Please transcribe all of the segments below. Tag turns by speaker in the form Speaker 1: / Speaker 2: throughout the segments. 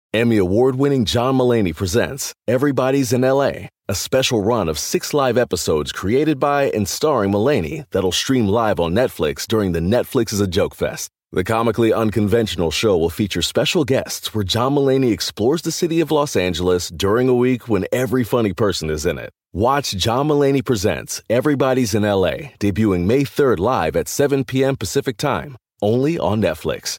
Speaker 1: Emmy award-winning John Mulaney presents Everybody's in L.A., a special run of 6 live episodes created by and starring Mulaney that'll stream live on Netflix during the Netflix is a Joke Fest. The comically unconventional show will feature special guests where John Mulaney explores the city of Los Angeles during a week when every funny person is in it. Watch John Mulaney Presents Everybody's in L.A., debuting May 3rd live at 7 p.m. Pacific Time, only on Netflix.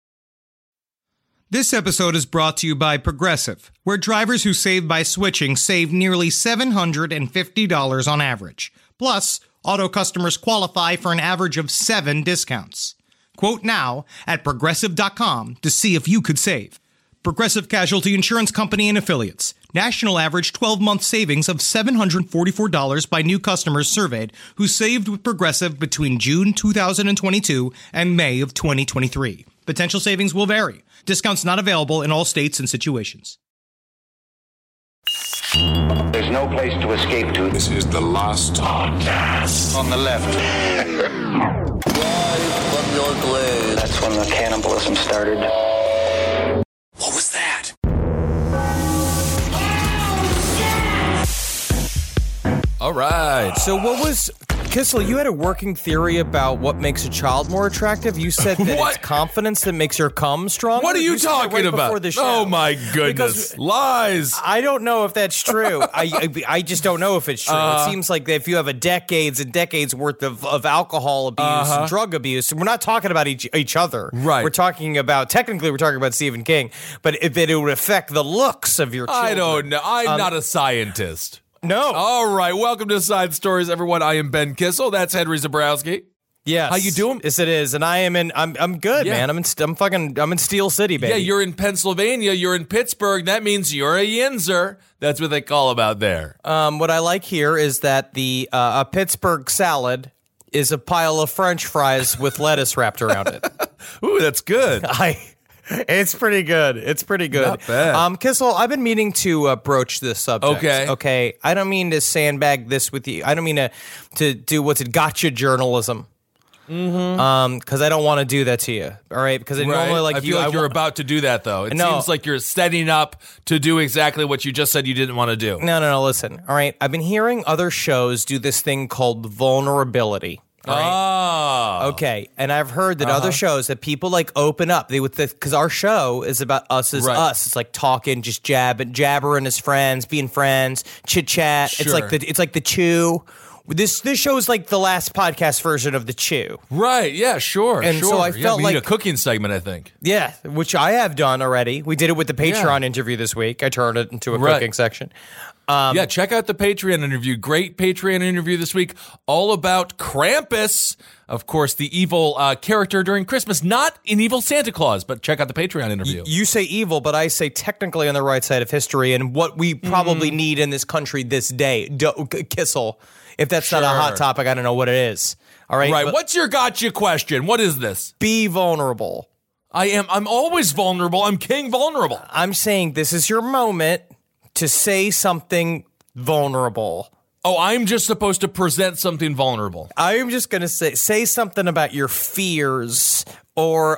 Speaker 2: This episode is brought to you by Progressive, where drivers who save by switching save nearly $750 on average. Plus, auto customers qualify for an average of 7 discounts. Quote now at Progressive.com to see if you could save. Progressive Casualty Insurance Company and Affiliates. National average 12-month savings of $744 by new customers surveyed who saved with Progressive between June 2022 and May of 2023. Potential savings will vary. Discounts not available in all states and situations.
Speaker 3: There's no place to escape to.
Speaker 4: This is the last podcast.
Speaker 3: On the left.
Speaker 5: From your glade.
Speaker 3: That's when the cannibalism started.
Speaker 4: What was that?
Speaker 6: All right. So what was... Kissel, you had a working theory about what makes a child more attractive. You said that it's confidence that makes her cum stronger.
Speaker 7: What are you talking about?
Speaker 6: Oh,
Speaker 7: my goodness. Lies.
Speaker 6: I don't know if that's true. I just don't know if it's true. It seems like if you have a decades and decades worth of alcohol abuse and drug abuse, we're not talking about each other.
Speaker 7: Right.
Speaker 6: We're talking about Stephen King, but that it would affect the looks of your children.
Speaker 7: I don't know. I'm not a scientist.
Speaker 6: No.
Speaker 7: All right. Welcome to Side Stories, everyone. I am Ben Kissel. That's Henry Zabrowski.
Speaker 6: Yes.
Speaker 7: How you doing?
Speaker 6: Yes, it is. And I'm good, man. I'm in Steel City, baby.
Speaker 7: Yeah, you're in Pennsylvania. You're in Pittsburgh. That means you're a yinzer. That's what they call about there.
Speaker 6: What I like here is that the a Pittsburgh salad is a pile of French fries with lettuce wrapped around it.
Speaker 7: Ooh, that's good.
Speaker 6: It's pretty good.
Speaker 7: Not bad.
Speaker 6: Kissel, I've been meaning to broach this subject.
Speaker 7: Okay.
Speaker 6: I don't mean to sandbag this with you. I don't mean to do gotcha journalism. Because I don't want to do that to you. All right. Because normally,
Speaker 7: I feel like you're about to do that, though. It seems like you're setting up to do exactly what you just said you didn't want to do.
Speaker 6: No. Listen. All right. I've been hearing other shows do this thing called vulnerability.
Speaker 7: Right.
Speaker 6: Oh. Okay. And I've heard that other shows that people open up because our show is about us as us. It's like talking, just jabbering as friends, being friends, chit chat.
Speaker 7: Sure.
Speaker 6: It's like the Chew. This show is like the last podcast version of the Chew.
Speaker 7: Right. Yeah. Sure.
Speaker 6: And so I felt
Speaker 7: we need a cooking segment, I think.
Speaker 6: Yeah, which I have done already. We did it with the Patreon interview this week. I turned it into a cooking section.
Speaker 7: Check out the Patreon interview. Great Patreon interview this week, all about Krampus. Of course, the evil character during Christmas, not an evil Santa Claus, but check out the Patreon interview.
Speaker 6: You say evil, but I say technically on the right side of history and what we probably need in this country this day. Kissel. If that's not a hot topic, I don't know what it is. All right.
Speaker 7: Right. What's your gotcha question? What is this?
Speaker 6: Be vulnerable.
Speaker 7: I'm always vulnerable. I'm King Vulnerable.
Speaker 6: I'm saying this is your moment to say something vulnerable.
Speaker 7: Oh, I'm just supposed to present something vulnerable.
Speaker 6: I'm just going to say something about your fears or...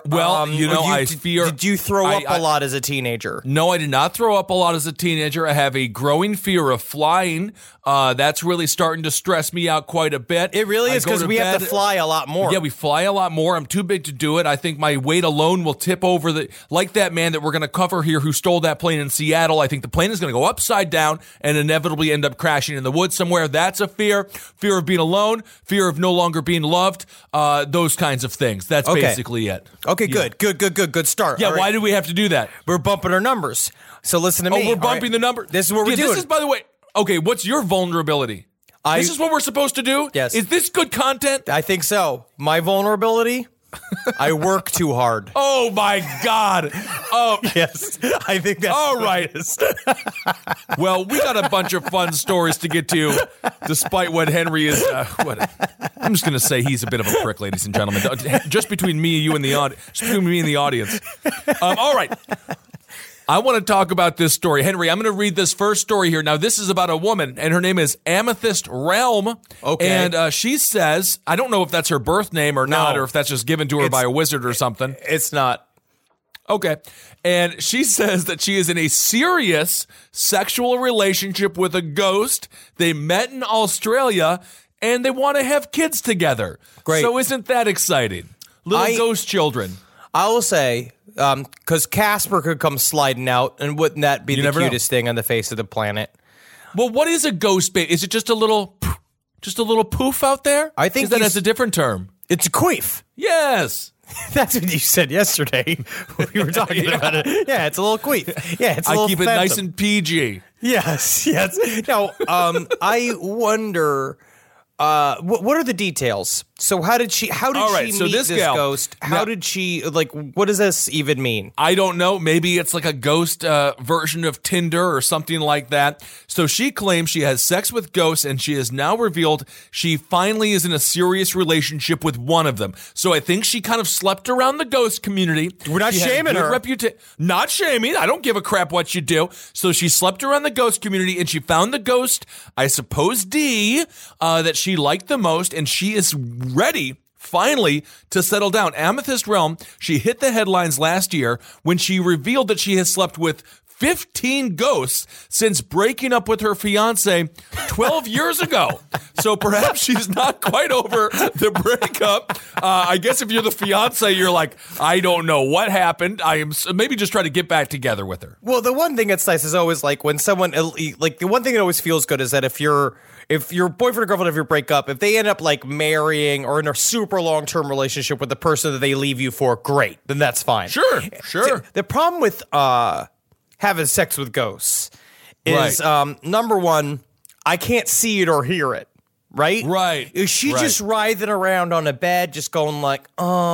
Speaker 7: I fear...
Speaker 6: Did you throw up a lot as a teenager?
Speaker 7: No, I did not throw up a lot as a teenager. I have a growing fear of flying. That's really starting to stress me out quite a bit.
Speaker 6: It really is because we have to fly a lot more.
Speaker 7: Yeah, we fly a lot more. I'm too big to do it. I think my weight alone will tip over like that man that we're going to cover here who stole that plane in Seattle. I think the plane is going to go upside down and inevitably end up crashing in the woods somewhere. That's a fear. Fear of being alone. Fear of no longer being loved. Those kinds of things. That's basically it.
Speaker 6: Okay, good start.
Speaker 7: Yeah, why did we have to do that?
Speaker 6: We're bumping our numbers. So listen to me.
Speaker 7: Oh, we're bumping the number.
Speaker 6: This is what we're doing.
Speaker 7: This is, by the way, okay, what's your vulnerability? This is what we're supposed to do?
Speaker 6: Yes.
Speaker 7: Is this good content?
Speaker 6: I think so. My vulnerability? I work too hard.
Speaker 7: Oh, my God. Oh,
Speaker 6: yes. I think that's
Speaker 7: all right. Well, we got a bunch of fun stories to get to, despite what Henry is. I'm just going to say he's a bit of a prick, ladies and gentlemen. Just between me and you and the audience. Just between me and the audience. All right. I want to talk about this story. Henry, I'm going to read this first story here. Now, this is about a woman, and her name is Amethyst Realm.
Speaker 6: Okay.
Speaker 7: And she says, I don't know if that's her birth name or not, or if that's just given to her by a wizard or something.
Speaker 6: It's not.
Speaker 7: Okay. And she says that she is in a serious sexual relationship with a ghost. They met in Australia and they want to have kids together.
Speaker 6: Great.
Speaker 7: So isn't that exciting? Little ghost children.
Speaker 6: I will say, because Casper could come sliding out, and wouldn't that be the cutest thing on the face of the planet?
Speaker 7: Well, what is a ghost baby? Is it just a little poof out there?
Speaker 6: I think
Speaker 7: that has a different term.
Speaker 6: It's a queef.
Speaker 7: Yes.
Speaker 6: That's what you said yesterday when we were talking about it. Yeah, it's a little queef. Yeah, it's a little
Speaker 7: I keep it nice and PG.
Speaker 6: Yes. Now, I wonder, what are the details? So how did she meet this ghost? How did she, what does this even mean?
Speaker 7: I don't know. Maybe it's like a ghost version of Tinder or something like that. So she claims she has sex with ghosts, and she has now revealed she finally is in a serious relationship with one of them. So I think she kind of slept around the ghost community.
Speaker 6: We're not shaming her.
Speaker 7: Not shaming. I don't give a crap what you do. So she slept around the ghost community, and she found the ghost, I suppose D, that she liked the most, and she is ready finally to settle down. Amethyst Realm, she hit the headlines last year when she revealed that she has slept with 15 ghosts since breaking up with her fiance 12 years ago. So perhaps she's not quite over the breakup. I guess if you're the fiance, you're like, I don't know what happened. I am maybe just try to get back together with her.
Speaker 6: Well, the one thing that's nice is always like when someone, like the one thing that always feels good is that if your boyfriend or girlfriend, if you break up, if they end up like marrying or in a super long-term relationship with the person that they leave you for, great, then that's fine.
Speaker 7: Sure.
Speaker 6: The problem with having sex with ghosts is, number one, I can't see it or hear it. Right?
Speaker 7: Right.
Speaker 6: Is she just writhing around on a bed, just going like,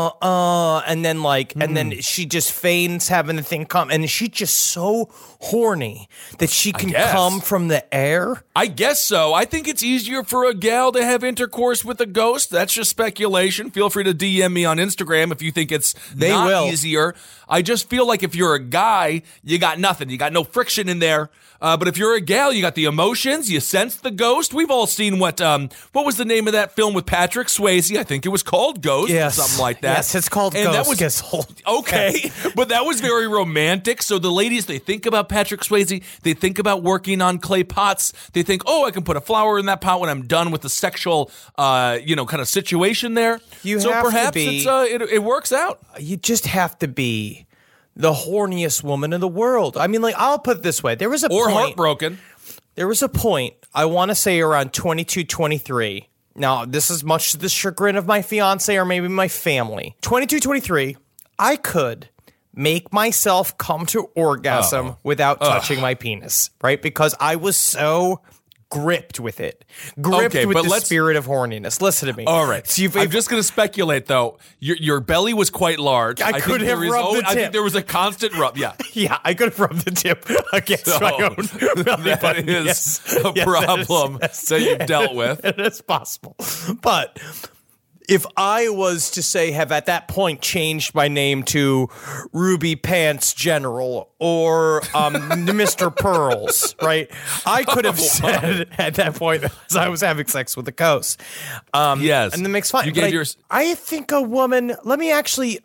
Speaker 6: and then and then she just feigns having the thing come, and she's just so horny that she can come from the air?
Speaker 7: I guess so. I think it's easier for a gal to have intercourse with a ghost. That's just speculation. Feel free to DM me on Instagram if you think it's easier. I just feel like if you're a guy, you got nothing. You got no friction in there. But if you're a gal, you got the emotions, you sense the ghost. We've all seen what was the name of that film with Patrick Swayze? I think it was called Ghost or something like that.
Speaker 6: Yes, it's called Ghost. That was,
Speaker 7: okay, but that was very romantic. So the ladies, they think about Patrick Swayze. They think about working on clay pots. They think, I can put a flower in that pot when I'm done with the sexual, kind of situation there. Perhaps it works out.
Speaker 6: You just have to be the horniest woman in the world. I mean, I'll put it this way. There was a point.
Speaker 7: Heartbroken.
Speaker 6: There was a point, I want to say around 22, 23. Now, this is much to the chagrin of my fiance or maybe my family. 22, 23, I could make myself come to orgasm without touching my penis, right? Because I was so gripped with it. With the spirit of horniness. Listen to me.
Speaker 7: All right. So I'm just going to speculate, though. Your belly was quite large.
Speaker 6: I could have rubbed the tip.
Speaker 7: I think there was a constant rub. Yeah.
Speaker 6: Yeah, I could have rubbed the tip against my own belly button.
Speaker 7: That is a problem that you've dealt with.
Speaker 6: It is possible. But if I was to say, have at that point changed my name to Ruby Pants General or Mr. Pearls, right? I could have said at that point as I was having sex with the ghost.
Speaker 7: Yes.
Speaker 6: And it makes fun. I think a woman, let me actually,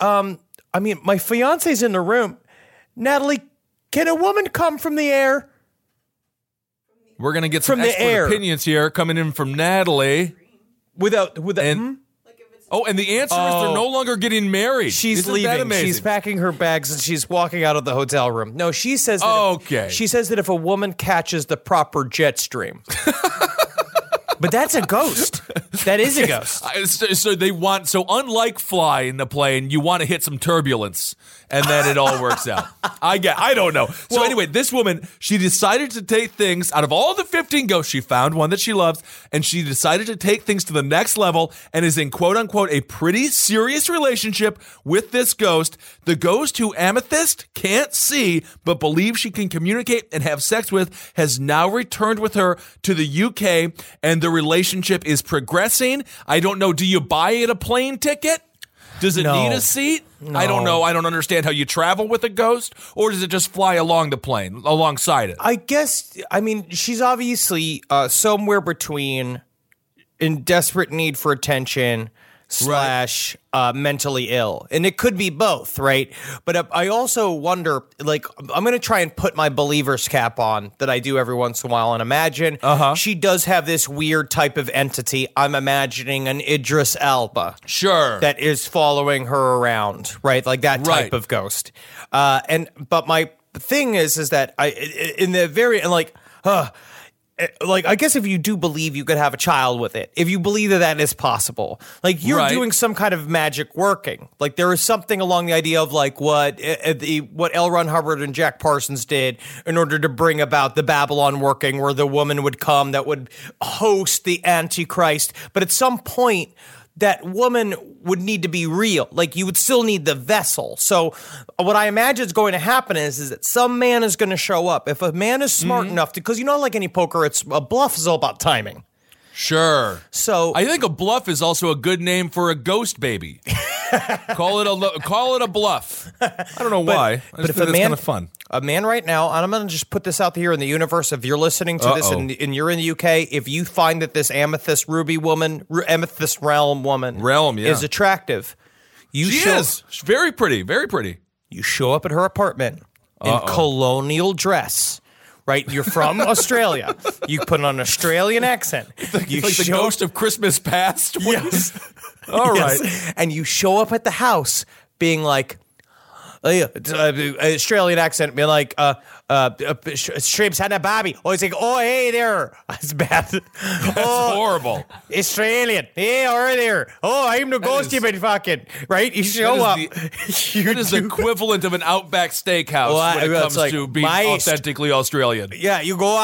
Speaker 6: my fiance's in the room. Natalie, can a woman come from the air?
Speaker 7: We're going to get some expert opinions here coming in from Natalie.
Speaker 6: Without
Speaker 7: and the answer is they're no longer getting married.
Speaker 6: She's leaving. She's packing her bags and she's walking out of the hotel room. No, she says that she says that if a woman catches the proper jet stream. But that's a ghost. That is a ghost.
Speaker 7: So unlike fly in the plane, you want to hit some turbulence, and then it all works out. I don't know. So anyway, this woman, she decided to take things out of all the 15 ghosts. She found one that she loves, and she decided to take things to the next level and is in quote unquote a pretty serious relationship with this ghost. The ghost who Amethyst can't see but believes she can communicate and have sex with has now returned with her to the UK, and the relationship is progressing. I don't know. Do you buy it a plane ticket? Does it need a seat?
Speaker 6: No.
Speaker 7: I don't know. I don't understand how you travel with a ghost, or does it just fly along the plane, alongside it?
Speaker 6: I guess, she's obviously somewhere between in desperate need for attention / mentally ill. And it could be both, right? But I also wonder, like, I'm going to try and put my believer's cap on that I do every once in a while and imagine she does have this weird type of entity. I'm imagining an Idris Elba.
Speaker 7: Sure.
Speaker 6: That is following her around, right? Like that type of ghost. But my thing is that I guess if you do believe you could have a child with it, if you believe that is possible, like you're doing some kind of magic working. Like there is something along the idea of like what L. Ron Hubbard and Jack Parsons did in order to bring about the Babylon working, where the woman would come that would host the Antichrist. But at some point, that woman would need to be real. Like you would still need the vessel. So what I imagine is going to happen is that some man is going to show up. If a man is smart enough to, because you know, like any poker, it's a bluff is all about timing.
Speaker 7: Sure.
Speaker 6: So
Speaker 7: I think a bluff is also a good name for a ghost baby. Call it a bluff. I don't know why.
Speaker 6: But if a man, kind of fun. A man right now, and I'm going to just put this out here in the universe. If you're listening to this and you're in the UK, if you find that this amethyst realm woman is attractive,
Speaker 7: she is. She's very pretty, very pretty.
Speaker 6: You show up at her apartment in colonial dress. Right, you're from Australia. You put on an Australian accent.
Speaker 7: You like the ghost of Christmas past.
Speaker 6: Yes.
Speaker 7: All right,
Speaker 6: and you show up at the house being like, Australian accent, being like, Shrimps had a Bobby. Oh, he's like, oh, hey there. That's bad.
Speaker 7: That's horrible.
Speaker 6: Australian. Hey, over there. Oh, I'm the ghost you've been fucking. Right? You show up.
Speaker 7: That is the equivalent of an Outback Steakhouse when it comes to being authentically Australian.
Speaker 6: Yeah, you go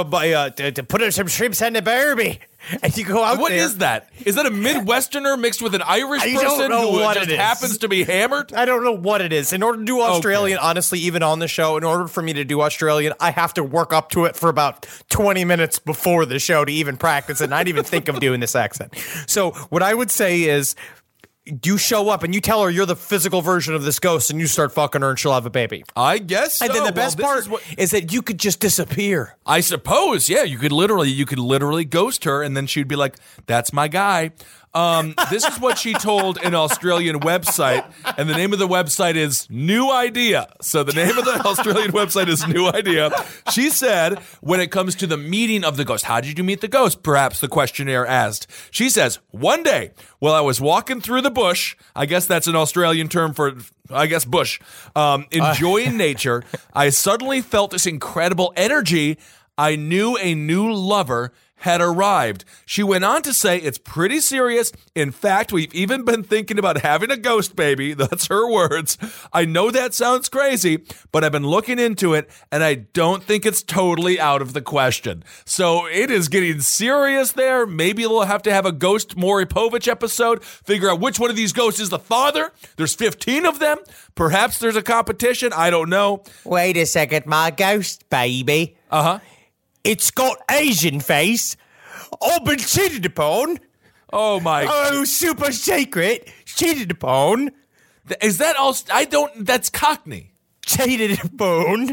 Speaker 6: to put in some shrimps and a Barbie. And you go out there.
Speaker 7: What is that? Is that a Midwesterner mixed with an Irish person who just happens to be hammered?
Speaker 6: I don't know what it is. In order to do Australian, honestly, even on the show, in order for me to do Australian, I have to work up to it for about 20 minutes before the show to even practice it, and not even think of doing this accent. So what I would say is, you show up and you tell her you're the physical version of this ghost and you start fucking her and she'll have a baby.
Speaker 7: I guess so.
Speaker 6: And then the best part is that you could just disappear.
Speaker 7: I suppose, yeah. You could literally ghost her and then she'd be like, that's my guy. This is what she told an Australian website, and the name of the website is New Idea. So the name of the Australian website is New Idea. She said, when it comes to the meeting of the ghost, how did you meet the ghost? Perhaps the questionnaire asked. She says, one day, while I was walking through the bush, I guess that's an Australian term for, bush, enjoying nature, I suddenly felt this incredible energy. I knew a new lover had arrived. She went on to say it's pretty serious. In fact, we've even been thinking about having a ghost baby. That's her words. I know that sounds crazy, but I've been looking into it, and I don't think it's totally out of the question. So it is getting serious there. Maybe we'll have to have a Ghost Maury Povich episode, figure out which one of these ghosts is the father. There's 15 of them. Perhaps there's a competition. I don't know.
Speaker 6: Wait a second, my ghost baby. It's got Asian face. I've been cheated upon.
Speaker 7: Oh, my God.
Speaker 6: Oh, super secret. Cheated upon.
Speaker 7: Is that all? That's Cockney.
Speaker 6: Cheated upon.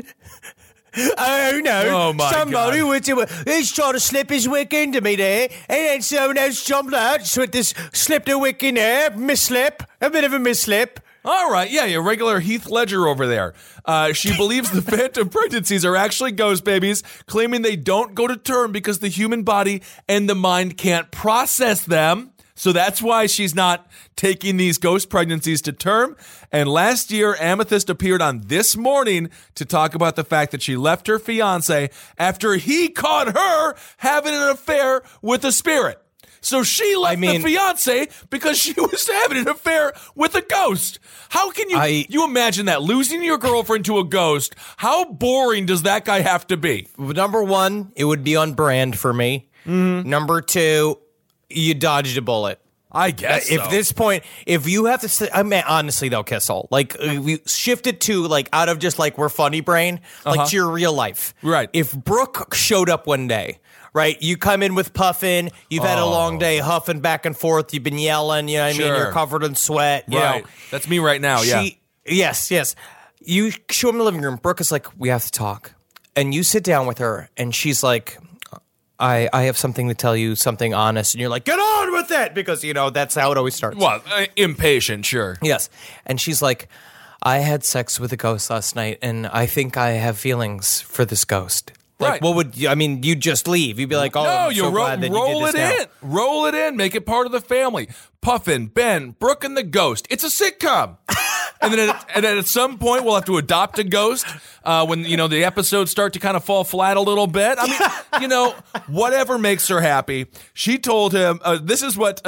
Speaker 6: Oh, no.
Speaker 7: Oh, my
Speaker 6: Somebody
Speaker 7: God.
Speaker 6: He's trying to slip his wick into me there. And then someone else jumped out, slipped a wick in there. Mislip. A bit of a mislip.
Speaker 7: All right, yeah, your regular Heath Ledger over there. She believes the phantom pregnancies are actually ghost babies, claiming they don't go to term because the human body and the mind can't process them. So that's why she's not taking these ghost pregnancies to term. And last year, Amethyst appeared on This Morning to talk about the fact that she left her fiancé after he caught her having an affair with a spirit. So she left the fiance because she was having an affair with a ghost. How can you imagine that? Losing your girlfriend to a ghost, how boring does that guy have to be?
Speaker 6: Number one, it would be on brand for me. Mm-hmm. Number two, you dodged a bullet.
Speaker 7: I guess
Speaker 6: At this point, if you have to, I mean, honestly though, Kissel, like we shifted to like out of just like we're funny brain, like to your real life.
Speaker 7: Right.
Speaker 6: If Brooke showed up one day, right, you come in with puffing, you've had a long day huffing back and forth, you've been yelling, you know what I mean, you're covered in sweat. You know.
Speaker 7: That's me right now,
Speaker 6: Yes. You show him in the living room, Brooke is like, we have to talk. And you sit down with her, and she's like, I have something to tell you, something honest. And you're like, get on with it, because, that's how it always starts.
Speaker 7: Well, impatient, sure.
Speaker 6: Yes. And she's like, I had sex with a ghost last night, and I think I have feelings for this ghost. Like,
Speaker 7: Right.
Speaker 6: what would you'd just leave. You'd be like, oh,
Speaker 7: No,
Speaker 6: I'm
Speaker 7: you
Speaker 6: so glad that
Speaker 7: roll
Speaker 6: you did
Speaker 7: it
Speaker 6: this
Speaker 7: in. Roll it in. Make it part of the family. Puffin, Ben, Brooke, and the ghost. It's a sitcom. and then at some point, we'll have to adopt a ghost when, the episodes start to kind of fall flat a little bit. I mean, whatever makes her happy. She told him, this is what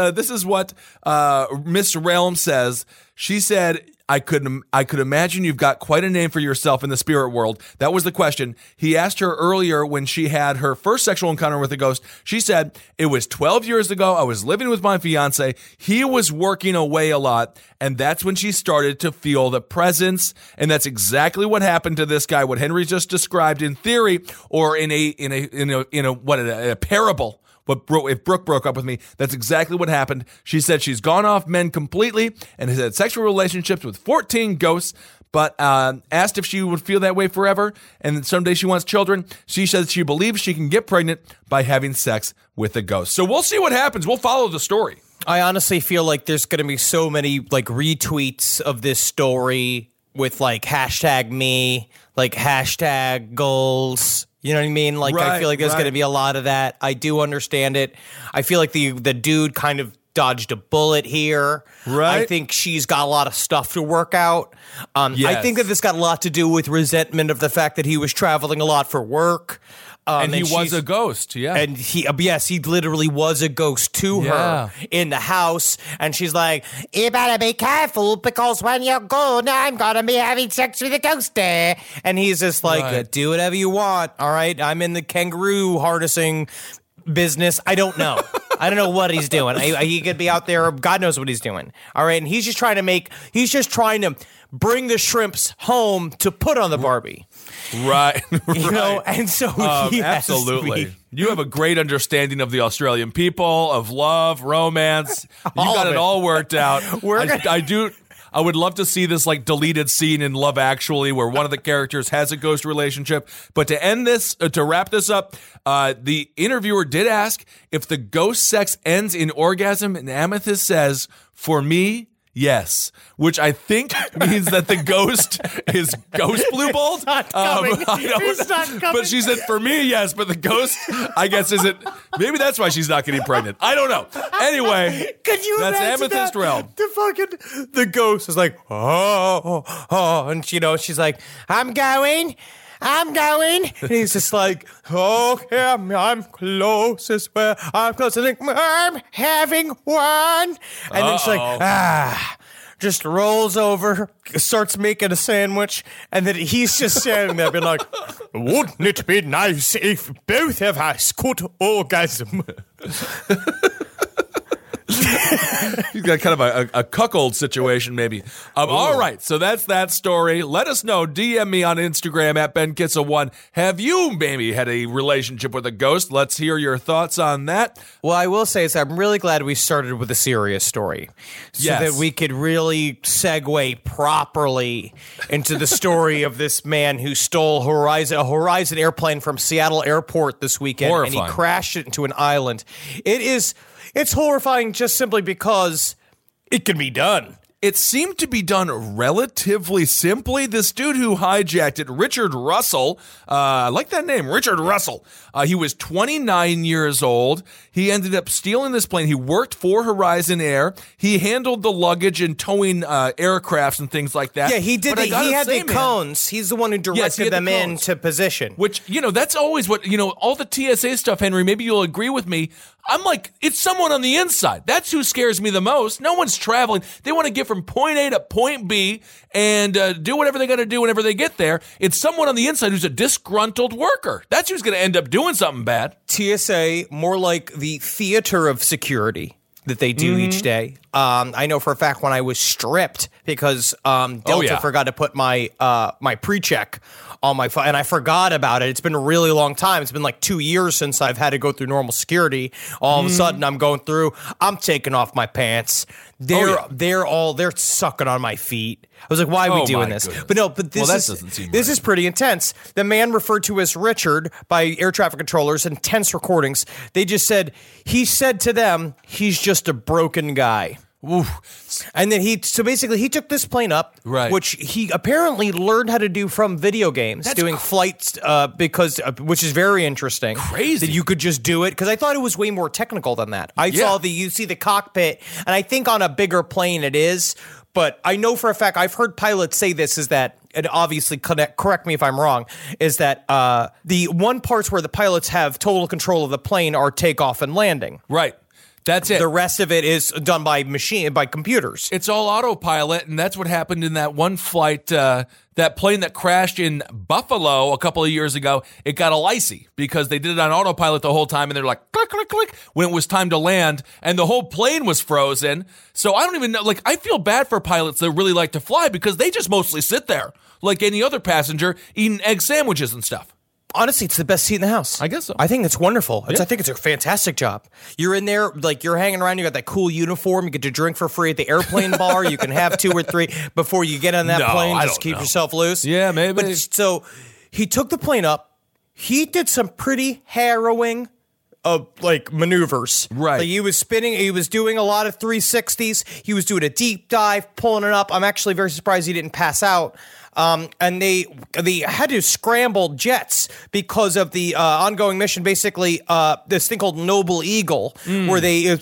Speaker 7: Miss Realm says. She said, I could imagine you've got quite a name for yourself in the spirit world. That was the question. He asked her earlier when she had her first sexual encounter with a ghost. She said, it was 12 years ago. I was living with my fiance. He was working away a lot. And that's when she started to feel the presence. And that's exactly what happened to this guy. What Henry just described in theory, or in a parable. If Brooke broke up with me, that's exactly what happened. She said she's gone off men completely and has had sexual relationships with 14 ghosts, but asked if she would feel that way forever and that someday she wants children. She says she believes she can get pregnant by having sex with a ghost. So we'll see what happens. We'll follow the story.
Speaker 6: I honestly feel like there's going to be so many retweets of this story with #me, #goals. You know what I mean? I feel like there's going to be a lot of that. I do understand it. I feel like the dude kind of dodged a bullet here.
Speaker 7: Right.
Speaker 6: I think she's got a lot of stuff to work out.
Speaker 7: Yes.
Speaker 6: I think that this got a lot to do with resentment of the fact that he was traveling a lot for work.
Speaker 7: And he was a ghost, yeah.
Speaker 6: And he literally was a ghost to her in the house. And she's like, you better be careful because when you're gone, I'm going to be having sex with a ghost there. And he's just like, do whatever you want. All right. I'm in the kangaroo harnessing business. I don't know. I don't know what he's doing. He could be out there. God knows what he's doing. All right. And he's just trying to bring the shrimps home to put on the Barbie.
Speaker 7: Right.
Speaker 6: And so he
Speaker 7: absolutely. You have a great understanding of the Australian people, of love, romance. You got it all worked out. I would love to see this deleted scene in Love Actually where one of the characters has a ghost relationship. But to wrap this up, the interviewer did ask if the ghost sex ends in orgasm, and Amethyst says, for me, yes, which I think means that the ghost is ghost blue balled.
Speaker 6: He's not coming.
Speaker 7: But she said, for me, yes, but the ghost, I guess, isn't. Maybe that's why she's not getting pregnant. I don't know. Anyway,
Speaker 6: could you
Speaker 7: that's
Speaker 6: imagine
Speaker 7: Amethyst
Speaker 6: that?
Speaker 7: Realm.
Speaker 6: The ghost is like, oh, and she's like, I'm going. And he's just like, okay, I'm closest where I'm close. I think I'm having one. And then she's like, just rolls over, starts making a sandwich, and then he's just standing there being like, wouldn't it be nice if both of us could orgasm?
Speaker 7: He's got kind of a cuckold situation, maybe. All right, so that's that story. Let us know. DM me on Instagram at BenKitzel1. Have you maybe had a relationship with a ghost? Let's hear your thoughts on that.
Speaker 6: Well, I will say is I'm really glad we started with a serious story so that we could really segue properly into the story of this man who stole a Horizon airplane from Seattle Airport this weekend.
Speaker 7: Horrifying.
Speaker 6: And he crashed it into an island. It's horrifying just simply because it can be done.
Speaker 7: It seemed to be done relatively simply. This dude who hijacked it, Richard Russell, I like that name, Richard Russell. He was 29 years old. He ended up stealing this plane. He worked for Horizon Air. He handled the luggage and towing aircrafts and things like that.
Speaker 6: Yeah, he did. He had the cones. He's the one who directed them into position.
Speaker 7: Which, that's always what, all the TSA stuff, Henry, maybe you'll agree with me. I'm like, it's someone on the inside. That's who scares me the most. No one's traveling. They want to get from point A to point B and do whatever they got to do whenever they get there. It's someone on the inside who's a disgruntled worker. That's who's going to end up doing something bad.
Speaker 6: TSA, more like the theater of security that they do each day. I know for a fact when I was stripped because Delta forgot to put my my pre-check on my phone, and I forgot about it. It's been a really long time. It's been 2 years since I've had to go through normal security. All of a sudden, I'm going through. I'm taking off my pants. they're sucking on my feet. I was like, why are we doing this?
Speaker 7: Goodness.
Speaker 6: But no, but this is pretty intense. The man referred to as Richard by air traffic controllers in tense recordings. They just said, he said to them, he's just a broken guy. Oof. And then he took this plane up,
Speaker 7: right,
Speaker 6: which he apparently learned how to do from video games, doing flights, which is very interesting.
Speaker 7: Crazy
Speaker 6: that you could just do it, because I thought it was way more technical than that. You see the cockpit, and I think on a bigger plane it is, but I know for a fact, I've heard pilots say this, is that, and obviously correct me if I'm wrong, is that the one parts where the pilots have total control of the plane are takeoff and landing.
Speaker 7: Right. That's it.
Speaker 6: The rest of it is done by computers.
Speaker 7: It's all autopilot, and that's what happened in that one flight. That plane that crashed in Buffalo a couple of years ago, it got a licey because they did it on autopilot the whole time, and they're like, click, click, click, when it was time to land, and the whole plane was frozen. So I don't even know, I feel bad for pilots that really like to fly because they just mostly sit there like any other passenger eating egg sandwiches and stuff.
Speaker 6: Honestly, it's the best seat in the house.
Speaker 7: I guess so.
Speaker 6: I think it's wonderful. I think it's a fantastic job. You're in there, you're hanging around. You got that cool uniform. You get to drink for free at the airplane bar. You can have 2 or 3 before you get on that plane. Just keep yourself loose.
Speaker 7: Yeah, maybe.
Speaker 6: But so he took the plane up. He did some pretty harrowing maneuvers.
Speaker 7: Right.
Speaker 6: He was spinning. He was doing a lot of 360s. He was doing a deep dive, pulling it up. I'm actually very surprised he didn't pass out. And they had to scramble jets because of the ongoing mission. Basically, this thing called Noble Eagle, where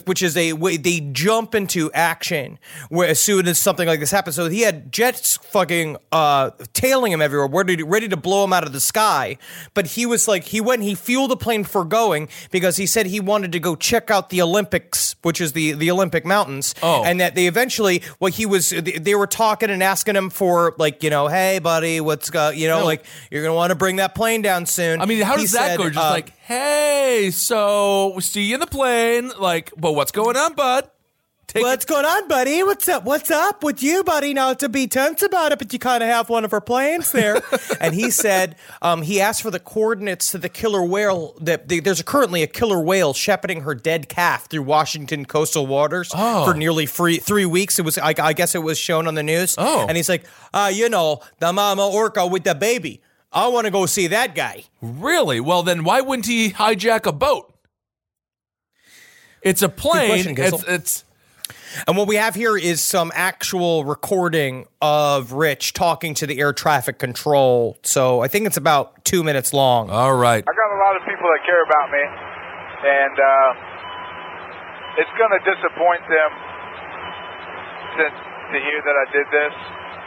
Speaker 6: they jump into action where as soon as something like this happens. So he had jets fucking tailing him everywhere, ready to blow him out of the sky. But he was he fueled the plane for going because he said he wanted to go check out the Olympics, which is the Olympic mountains.
Speaker 7: Oh.
Speaker 6: And that they eventually, they were talking and asking him for hey buddy, what's you're gonna want to bring that plane down soon.
Speaker 7: I mean, how does that go? Just hey, so we see you in the plane. But what's going on, bud?
Speaker 6: What's going on, buddy? What's up? What's up with you, buddy? Not to be tense about it, but you kind of have one of our planes there. And he said he asked for the coordinates to the killer whale. There's currently a killer whale shepherding her dead calf through Washington coastal waters for nearly 3 weeks. It was, I guess, it was shown on the news.
Speaker 7: Oh,
Speaker 6: and he's like, the mama orca with the baby. I want to go see that guy.
Speaker 7: Really? Well, then why wouldn't he hijack a boat? It's a plane. It's.
Speaker 6: And what we have here is some actual recording of Rich talking to the air traffic control. So I think it's about 2 minutes long.
Speaker 7: All right.
Speaker 8: I got a lot of people that care about me, and it's going to disappoint them to hear that I did this.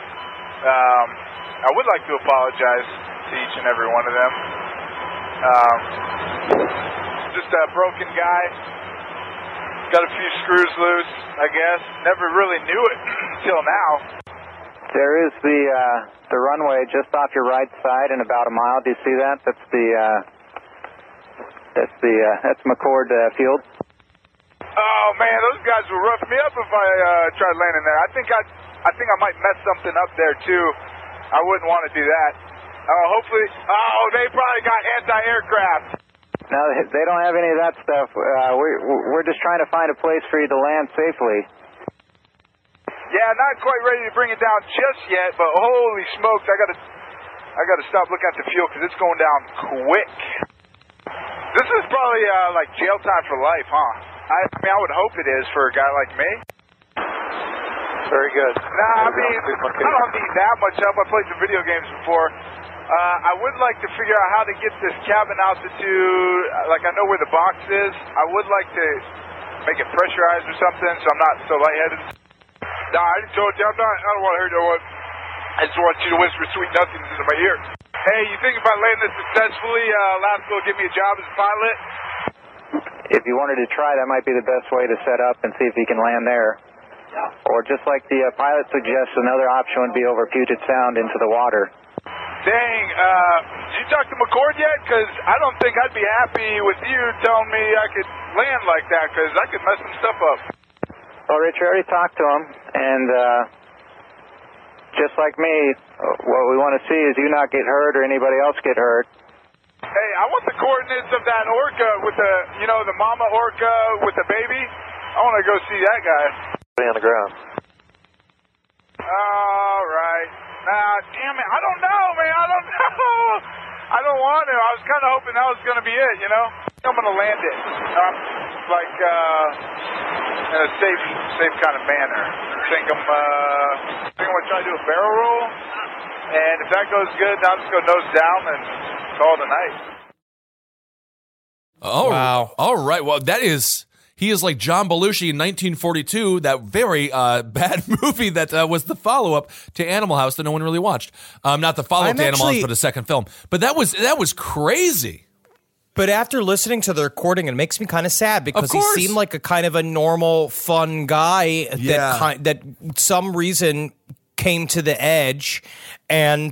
Speaker 8: I would like to apologize to each and every one of them. Just a broken guy. Got a few screws loose, I guess. Never really knew it until now.
Speaker 9: There is the runway just off your right side in about a mile. Do you see that? That's McCord Field.
Speaker 8: Oh man, those guys will rough me up if I tried landing there. I think I might mess something up there too. I wouldn't want to do that. Hopefully, they probably got anti-aircraft.
Speaker 9: No, they don't have any of that stuff. We're just trying to find a place for you to land safely.
Speaker 8: Yeah, not quite ready to bring it down just yet, but holy smokes, I gotta stop looking at the fuel because it's going down quick. This is probably like jail time for life, huh? I mean, I would hope it is for a guy like me. Very good. Nah, I mean, I don't need that much help. I played some video games before. I would like to figure out how to get this cabin altitude. I know where the box is. I would like to make it pressurized or something so I'm not so lightheaded. Nah, I didn't told you. I don't want to hurt no one. I just want you to whisper sweet nothings into my ear. Hey, you think if I land this successfully, Lasco will give me a job as a pilot?
Speaker 9: If you wanted to try, that might be the best way to set up and see if you can land there. Or just like the pilot suggests, another option would be over Puget Sound into the water.
Speaker 8: Dang, did you talk to McCord yet? Because I don't think I'd be happy with you telling me I could land like that, because I could mess some stuff up.
Speaker 9: Well, Rich, we already talked to him, and just like me, what we want to see is you not get hurt or anybody else get hurt.
Speaker 8: Hey, I want the coordinates of that orca with the mama orca with the baby. I want to go see that guy.
Speaker 9: on the ground.
Speaker 8: All right. Nah, damn it. I don't know, man. I don't know. I don't want to. I was kind of hoping that was going to be it, you know? I'm going to land it. In a safe kind of manner. I think I'm going to try to do a barrel roll. And if that goes good, I'll just go nose down and call it a night.
Speaker 7: Oh,
Speaker 6: wow.
Speaker 7: All right. Well, he is like John Belushi in 1942, that very bad movie that was the follow-up to Animal House that no one really watched. Not the follow-up to Animal House, but a second film. But that was crazy.
Speaker 6: But after listening to the recording, it makes me kind of sad because he seemed like a kind of a normal, fun guy that some reason came to the edge. And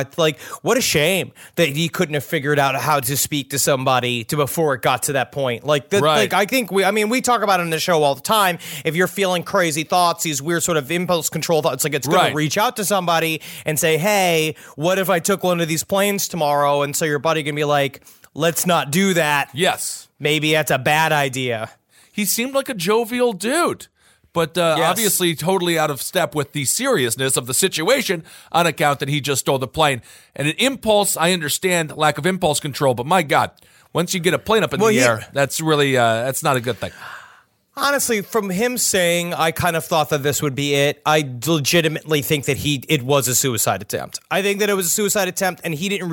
Speaker 6: what a shame that he couldn't have figured out how to speak to somebody before it got to that point. I think we talk about it on the show all the time. If you're feeling crazy thoughts, these weird sort of impulse control thoughts, it's going to reach out to somebody and say, hey, what if I took one of these planes tomorrow? And so your buddy can be like, let's not do that.
Speaker 7: Yes.
Speaker 6: Maybe that's a bad idea.
Speaker 7: He seemed like a jovial dude. But obviously totally out of step with the seriousness of the situation on account that he just stole the plane. And an impulse, I understand lack of impulse control, but my God, once you get a plane up in the air, that's really, that's not a good thing.
Speaker 6: Honestly, from him saying, I kind of thought that this would be it, I legitimately think that it was a suicide attempt. I think that it was a suicide attempt, and he didn't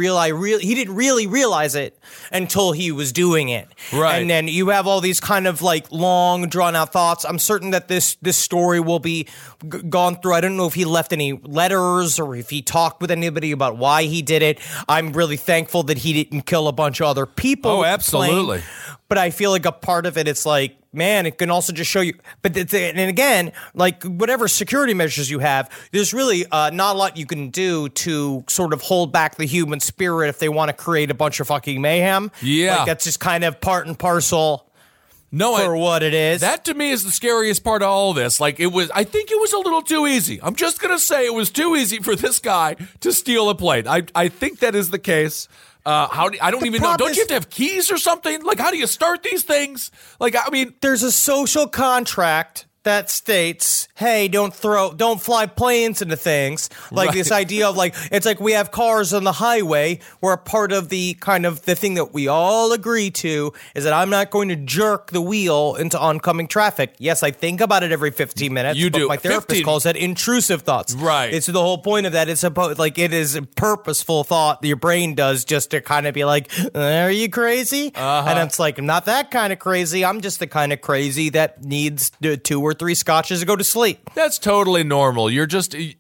Speaker 6: really realize it until he was doing it.
Speaker 7: Right.
Speaker 6: And then you have all these kind of like long, drawn out thoughts. I'm certain that this story will be gone through. I don't know if he left any letters or if he talked with anybody about why he did it. I'm really thankful that he didn't kill a bunch of other people.
Speaker 7: Oh, absolutely.
Speaker 6: But I feel like a part of it's like, man, it can also just show you. But and again, like whatever security measures you have, there's really not a lot you can do to sort of hold back the human spirit if they want to create a bunch of fucking mayhem.
Speaker 7: Yeah.
Speaker 6: Like that's just kind of part and parcel for what it is.
Speaker 7: That to me is the scariest part of all this. Like I think it was a little too easy. I'm just going to say it was too easy for this guy to steal a plane. I think that is the case. I don't even know. Don't you have to have keys or something? Like, how do you start these things? Like, I mean,
Speaker 6: there's a social contract that states, hey, don't fly planes into things. Like this idea of like, it's like we have cars on the highway where a part of the kind of the thing that we all agree to is that I'm not going to jerk the wheel into oncoming traffic. Yes, I think about it every 15 minutes.
Speaker 7: You
Speaker 6: but
Speaker 7: do.
Speaker 6: My therapist calls that intrusive thoughts.
Speaker 7: Right.
Speaker 6: It's the whole point of that. It's about like, it is a purposeful thought that your brain does just to kind of be like, are you crazy? And it's like, I'm not that kind of crazy. I'm just the kind of crazy that needs 2 or 3 scotches to go to sleep.
Speaker 7: That's totally normal. You're a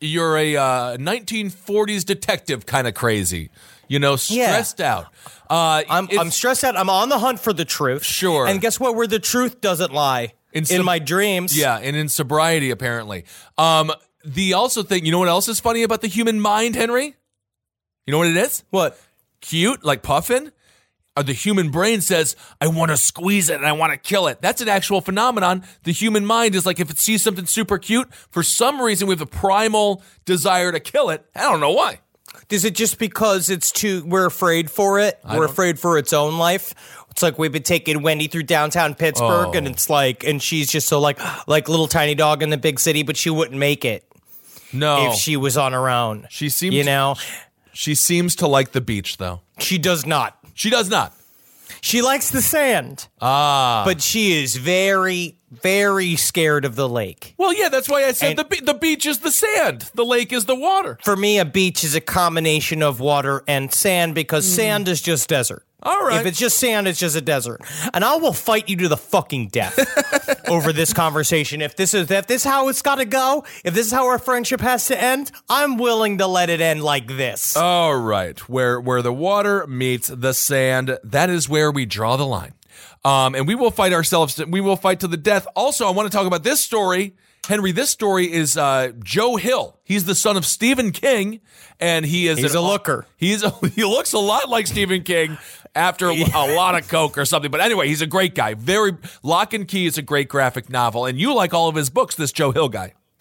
Speaker 7: 1940s detective kind of crazy. You know, stressed out.
Speaker 6: I'm stressed out. I'm on the hunt for the truth.
Speaker 7: Sure.
Speaker 6: And guess what? Where the truth doesn't lie? In my dreams.
Speaker 7: Yeah, and in sobriety, apparently. The also thing, you know what else is funny about the human mind, Henry? You know what it is?
Speaker 6: What?
Speaker 7: Cute, like Puffin? Or the human brain says, I want to squeeze it and I want to kill it. That's an actual phenomenon. The human mind is like, if it sees something super cute, for some reason we have a primal desire to kill it. I don't know why.
Speaker 6: Is it just because we're afraid for it? We're afraid for its own life? It's like we've been taking Wendy through downtown Pittsburgh and it's like, and she's just so like little tiny dog in the big city, but she wouldn't make it.
Speaker 7: No.
Speaker 6: If she was on her own.
Speaker 7: She seems, she seems to like the beach though.
Speaker 6: She does not.
Speaker 7: She does not.
Speaker 6: She likes the sand. But she is very, very scared of the lake.
Speaker 7: Well, yeah, that's why I said the beach is the sand. The lake is the water.
Speaker 6: For me, a beach is a combination of water and sand because sand is just desert.
Speaker 7: All right.
Speaker 6: If it's just sand, it's just a desert. And I will fight you to the fucking death over this conversation. If this is how it's got to go, if this is how our friendship has to end, I'm willing to let it end like this.
Speaker 7: All right. Where the water meets the sand, that is where we draw the line. And we will fight ourselves. We will fight to the death. Also, I want to talk about this story. Henry, this story is Joe Hill. He's the son of Stephen King, and he's
Speaker 6: a looker.
Speaker 7: He looks a lot like Stephen King after a lot of coke or something. But anyway, he's a great guy. Lock and Key is a great graphic novel, and you like all of his books, this Joe Hill guy.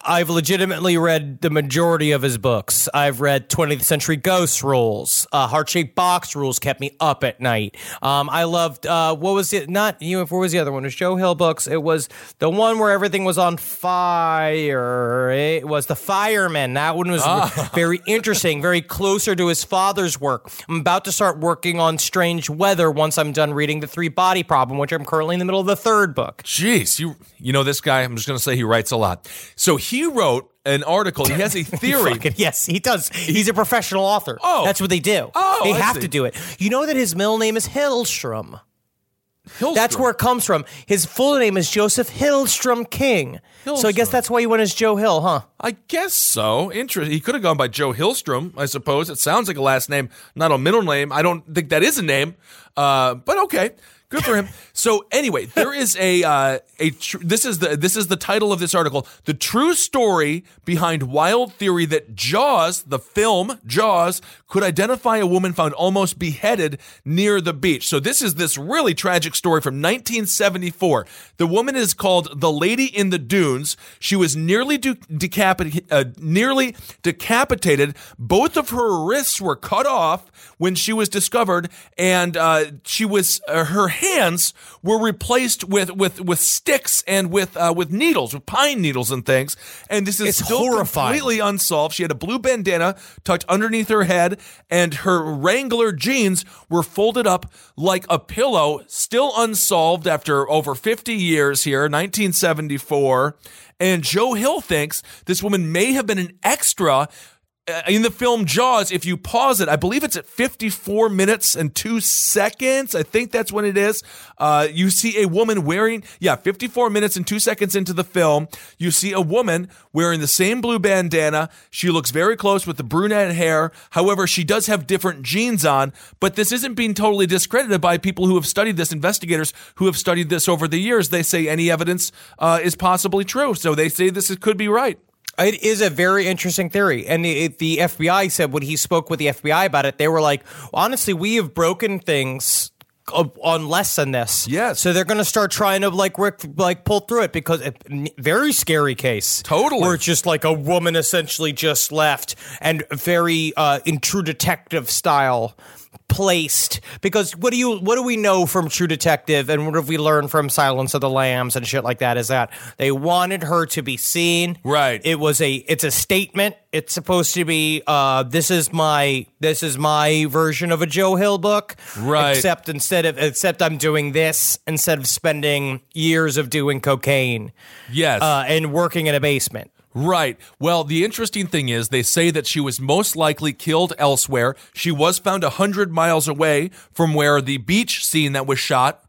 Speaker 6: I've legitimately read the majority of his books. I've read 20th Century Ghost Rules. Heart-Shaped Box Rules kept me up at night. I loved, what was it? Not you. What was the other one? It was Joe Hill books. It was the one where everything was on fire. It was The Fireman. That one was very interesting, very closer to his father's work. I'm about to start working on Strange Weather once I'm done reading The Three Body Problem, which I'm currently in the middle of the third book.
Speaker 7: Jeez, you know this guy, I'm just going to say he writes a lot. So he wrote an article. He has a theory.
Speaker 6: Yes, he does. He's a professional author.
Speaker 7: Oh.
Speaker 6: That's what they do.
Speaker 7: Oh,
Speaker 6: they
Speaker 7: I
Speaker 6: have
Speaker 7: see.
Speaker 6: to do it. You know that his middle name is Hillstrom.
Speaker 7: Hillstrom.
Speaker 6: That's where it comes from. His full name is Joseph Hillstrom King. So I guess that's why he went as Joe Hill, huh?
Speaker 7: I guess so. Interesting. He could have gone by Joe Hillstrom, I suppose. It sounds like a last name, not a middle name. I don't think that is a name, but okay. Good for him. So anyway, there is this is the title of this article: the true story behind wild theory that Jaws, the film Jaws, could identify a woman found almost beheaded near the beach. So this is this really tragic story from 1974. The woman is called the Lady in the Dunes. She was nearly decapitated. Both of her wrists were cut off when she was discovered, and her hands were replaced with sticks and with needles, with pine needles and things. And this is still
Speaker 6: horrifying.
Speaker 7: Completely unsolved. She had a blue bandana tucked underneath her head, and her Wrangler jeans were folded up like a pillow. Still unsolved after over 50 years here, 1974. And Joe Hill thinks this woman may have been an extra in the film Jaws. If you pause it, I believe it's at 54 minutes and 2 seconds. I think that's when it is. You see a woman wearing, 54 minutes and 2 seconds into the film, you see a woman wearing the same blue bandana. She looks very close with the brunette hair. However, she does have different jeans on, but this isn't being totally discredited by people who have studied this, investigators who have studied this over the years. They say any evidence is possibly true. So they say this could be right.
Speaker 6: It is a very interesting theory. And the FBI said when he spoke with the FBI about it, they were like, honestly, we have broken things on less than this.
Speaker 7: Yes.
Speaker 6: So they're going to start trying to pull through it because very scary case.
Speaker 7: Totally.
Speaker 6: Where it's just like a woman essentially just left and very in True Detective style placed, because what do we know from True Detective and what have we learned from Silence of the Lambs and shit like that is that they wanted her to be seen.
Speaker 7: Right.
Speaker 6: It's a statement. It's supposed to be this is my version of a Joe Hill book.
Speaker 7: Right.
Speaker 6: Except I'm doing this instead of spending years of doing cocaine.
Speaker 7: Yes.
Speaker 6: And working in a basement.
Speaker 7: Right. Well, the interesting thing is they say that she was most likely killed elsewhere. She was found 100 miles away from where the beach scene that was shot.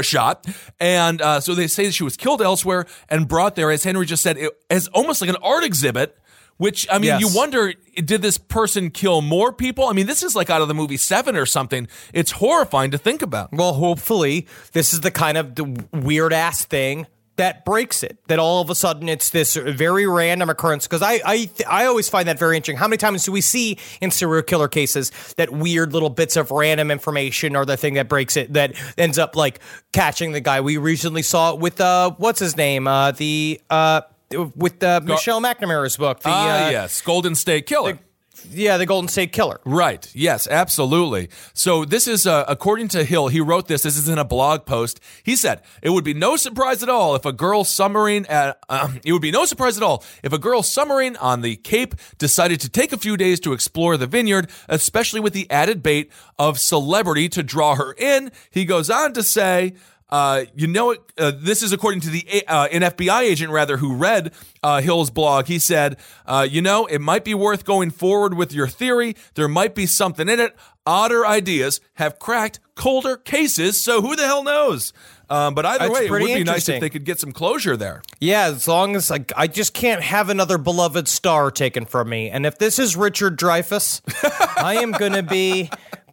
Speaker 7: And so they say that she was killed elsewhere and brought there, as Henry just said, as almost like an art exhibit, which, I mean,
Speaker 6: Yes.
Speaker 7: You wonder, did this person kill more people? I mean, this is like out of the movie Seven or something. It's horrifying to think about.
Speaker 6: Well, hopefully this is the kind of the weird-ass thing that breaks it, that all of a sudden it's this very random occurrence. Because I always find that very interesting. How many times do we see in serial killer cases that weird little bits of random information are the thing that breaks it, that ends up like catching the guy? We recently saw it with what's his name, with Michelle McNamara's book.
Speaker 7: Yes, Golden State Killer.
Speaker 6: The Golden State Killer.
Speaker 7: Right. Yes, absolutely. So this is, according to Hill, he wrote this. This is in a blog post. He said, it would be no surprise at all if a girl submarine on the Cape decided to take a few days to explore the vineyard, especially with the added bait of celebrity to draw her in. He goes on to say, this is according to an FBI agent, who read Hill's blog. He said, it might be worth going forward with your theory. There might be something in it. Odder ideas have cracked colder cases, so who the hell knows? But either way, it would be nice if they could get some closure there.
Speaker 6: Yeah, as long as I just can't have another beloved star taken from me. And if this is Richard Dreyfuss, I am going to be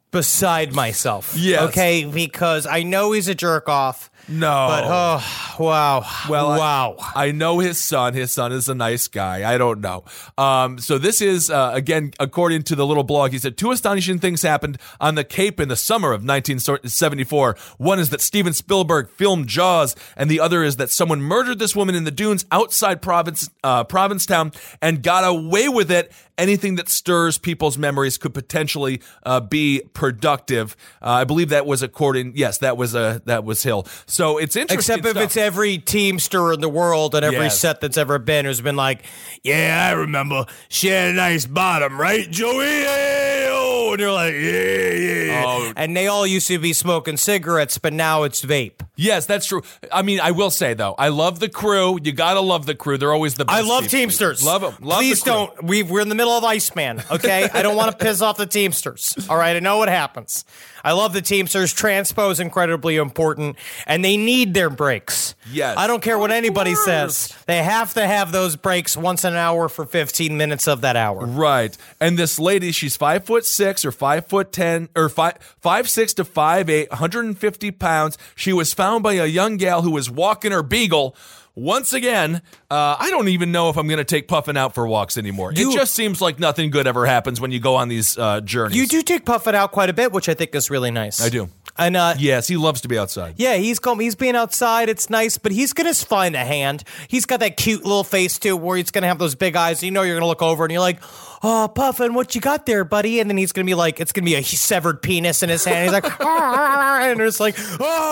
Speaker 6: beside myself.
Speaker 7: Yes.
Speaker 6: Okay, because I know he's a jerk off.
Speaker 7: No.
Speaker 6: But, wow.
Speaker 7: Well,
Speaker 6: wow.
Speaker 7: I know his son. His son is a nice guy. I don't know. So this is, again, according to the little blog, he said, 2 astonishing things happened on the Cape in the summer of 1974. One is that Steven Spielberg filmed Jaws, and the other is that someone murdered this woman in the dunes outside Provincetown and got away with it. Anything that stirs people's memories could potentially be productive. I believe that was that was Hill. So it's interesting.
Speaker 6: Except if
Speaker 7: stuff.
Speaker 6: it's every Teamster in the world and every
Speaker 7: Yes.
Speaker 6: set that's ever been who's been like, yeah, I remember she had a nice bottom, right, Joey? Oh, and you're like, yeah.
Speaker 7: Oh.
Speaker 6: And they all used to be smoking cigarettes, but now it's vape.
Speaker 7: Yes, that's true. I mean, I will say though, I love the crew. You gotta love the crew. They're always the best.
Speaker 6: I love Teamsters.
Speaker 7: Love them.
Speaker 6: Please
Speaker 7: the crew.
Speaker 6: don't. We're in the middle of Iceman, okay? I don't want to piss off the Teamsters. All right, I know what happens. I love the Teamsters. Transpo is incredibly important, and they need their breaks.
Speaker 7: Yes.
Speaker 6: I don't care what anybody
Speaker 7: course.
Speaker 6: says. They have to have those breaks once an hour for 15 minutes of that hour.
Speaker 7: Right. And this lady, she's 5'6" or 5'10" or 5'6" to 5'8", 150 pounds. She was found by a young gal who was walking her beagle. Once again, I don't even know if I'm going to take Puffin out for walks anymore. It just seems like nothing good ever happens when you go on these journeys.
Speaker 6: You do take Puffin out quite a bit, which I think is really nice.
Speaker 7: I do.
Speaker 6: And
Speaker 7: yes, he loves to be outside.
Speaker 6: yeah, he's being outside. It's nice, but he's gonna find a hand. He's got that cute little face too, where he's gonna have those big eyes. You know, you're gonna look over and you're like, "Oh, Puffin, what you got there, buddy?" And then he's gonna be like, it's gonna be a severed penis in his hand. He's like, and it's like,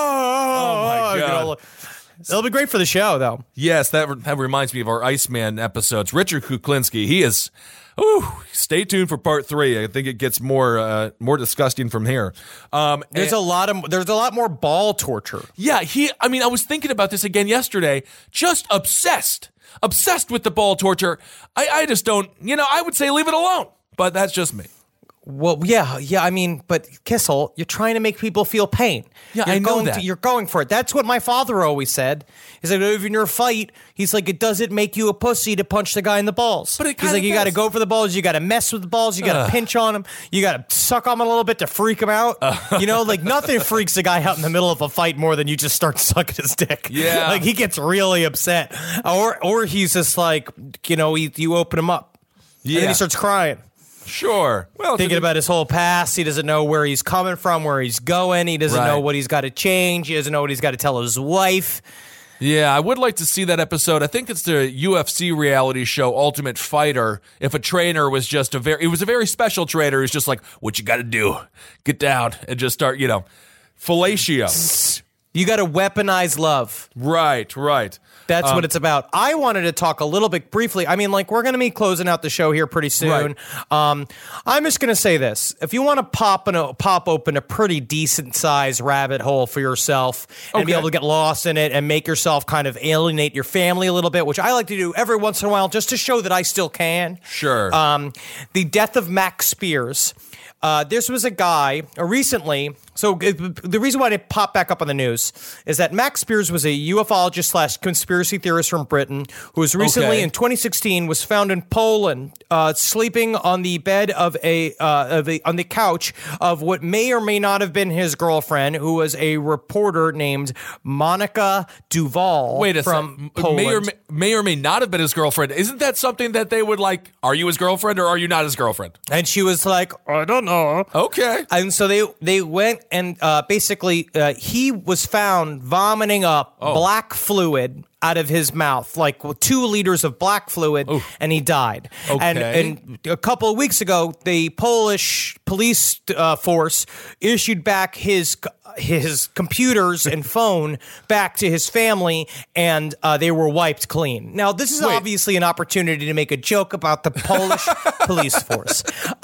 Speaker 6: oh
Speaker 7: my God.
Speaker 6: You know, it'll be great for the show, though.
Speaker 7: Yes, that reminds me of our Iceman episodes. Richard Kuklinski, he is. Ooh, stay tuned for part 3. I think it gets more disgusting from here.
Speaker 6: There's a lot more ball torture.
Speaker 7: Yeah, I was thinking about this again yesterday. Just obsessed with the ball torture. I just don't. I would say leave it alone, but that's just me.
Speaker 6: Well, yeah. I mean, but Kissel, you're trying to make people feel pain.
Speaker 7: Yeah, I know that.
Speaker 6: You're going for it. That's what my father always said. He's like, if you're in a fight, he's like, it doesn't make you a pussy to punch the guy in the balls.
Speaker 7: But
Speaker 6: he's like, you got to go for the balls. You got to mess with the balls. You got to pinch on him. You got to suck on him a little bit to freak him out. Like nothing freaks a guy out in the middle of a fight more than you just start sucking his dick.
Speaker 7: Yeah.
Speaker 6: Like he gets really upset. Or he's just like, you open him up.
Speaker 7: Yeah.
Speaker 6: And then he starts crying.
Speaker 7: Sure. Well,
Speaker 6: Thinking about his whole past. He doesn't know where he's coming from, where he's going. He doesn't
Speaker 7: Right.
Speaker 6: know what he's got to change. He doesn't know what he's got to tell his wife.
Speaker 7: Yeah, I would like to see that episode. I think it's the UFC reality show Ultimate Fighter. If a trainer was just it was a very special trainer who's just like, what you got to do? Get down and just start, fellatio.
Speaker 6: You got to weaponize love.
Speaker 7: Right.
Speaker 6: That's what it's about. I wanted to talk a little bit briefly. I mean, we're going to be closing out the show here pretty soon.
Speaker 7: Right.
Speaker 6: I'm just going to say this. If you want to pop open a pretty decent sized rabbit hole for yourself and be
Speaker 7: Okay.
Speaker 6: able to get lost in it and make yourself kind of alienate your family a little bit, which I like to do every once in a while just to show that I still can.
Speaker 7: Sure.
Speaker 6: The death of Max Spears. This was a guy recently. So the reason why it popped back up on the news is that Max Spears was a ufologist / conspiracy theorist from Britain who was recently in 2016 was found in Poland sleeping on the bed on the couch of what may or may not have been his girlfriend, who was a reporter named Monica Duval.
Speaker 7: Wait a
Speaker 6: from
Speaker 7: second.
Speaker 6: Poland.
Speaker 7: May or may not have been his girlfriend. Isn't that something that they would like? Are you his girlfriend or are you not his girlfriend?
Speaker 6: And she was like, I don't know.
Speaker 7: Okay.
Speaker 6: And so they went and basically he was found vomiting up black fluid out of his mouth, like 2 liters of black fluid, and he died.
Speaker 7: Okay.
Speaker 6: And a couple of weeks ago, the Polish police force issued back his computers and phone back to his family, and they were wiped clean. Now, this is obviously an opportunity to make a joke about the Polish police force,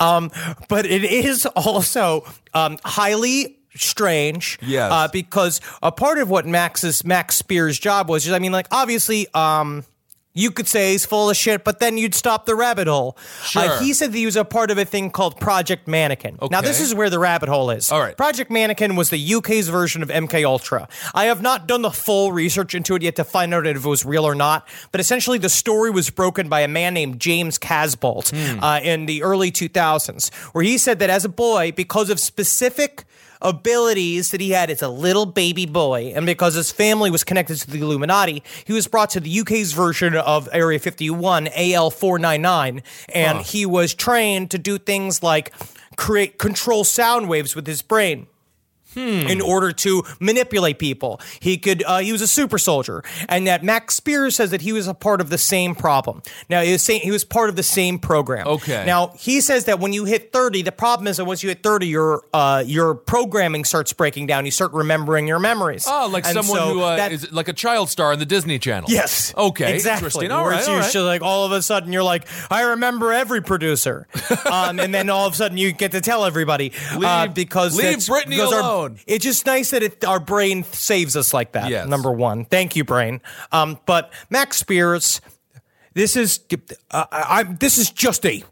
Speaker 6: but it is also highly strange.
Speaker 7: Yes.
Speaker 6: Because a part of what Max Spears' job was, obviously, you could say he's full of shit, but then you'd stop the rabbit hole.
Speaker 7: Sure.
Speaker 6: He said that he was a part of a thing called Project Mannequin.
Speaker 7: Okay.
Speaker 6: Now, this is where the rabbit hole is.
Speaker 7: All right.
Speaker 6: Project Mannequin was the UK's version of MK Ultra. I have not done the full research into it yet to find out if it was real or not, but essentially the story was broken by a man named James Casbolt in the early 2000s, where he said that as a boy, because of specific abilities that he had as a little baby boy, and because his family was connected to the Illuminati, he was brought to the UK's version of Area 51, AL499, and he was trained to do things like control sound waves with his brain. In order to manipulate people. He was a super soldier. And that Max Spears says that he was a part of the same problem. Now, he was part of the same program.
Speaker 7: Okay.
Speaker 6: Now, he says that when you hit 30, the problem is that once you hit 30, your programming starts breaking down. You start remembering your memories.
Speaker 7: Oh, like
Speaker 6: and
Speaker 7: someone
Speaker 6: so
Speaker 7: who is like a child star on the Disney Channel.
Speaker 6: Yes.
Speaker 7: Okay.
Speaker 6: Exactly.
Speaker 7: Interesting. All right.
Speaker 6: All right. Like all of a sudden you're like, I remember every producer, and then all of a sudden you get to tell everybody because
Speaker 7: Britney alone.
Speaker 6: It's just nice that our brain saves us like that.
Speaker 7: Yes.
Speaker 6: Number one, thank you, brain. But Max Spears, this is just a